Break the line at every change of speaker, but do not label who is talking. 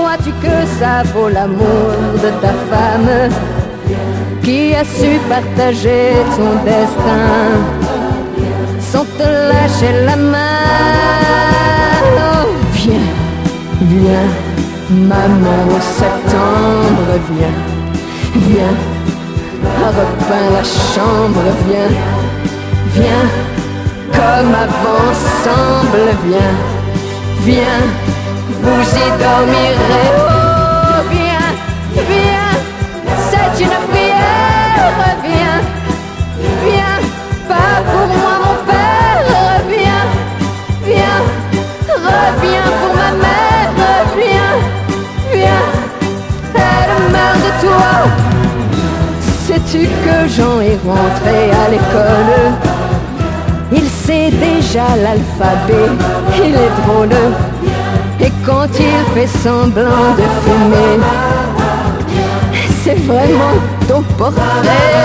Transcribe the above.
Crois-tu que ça vaut l'amour de ta femme qui a su partager ton destin sans te lâcher la main? Oh, viens, viens, maman au septembre, viens, viens, repeins la chambre, viens, viens, comme avant ensemble, viens, viens, vous y dormirez. Oh, viens, viens, c'est une prière, viens, viens, pas pour moi mon père, viens, viens, reviens pour ma mère, viens, viens, elle meurt de toi. Sais-tu que Jean est rentré à l'école? Il sait déjà l'alphabet, il est drôle. Et quand il fait semblant de fumer, c'est vraiment ton portrait.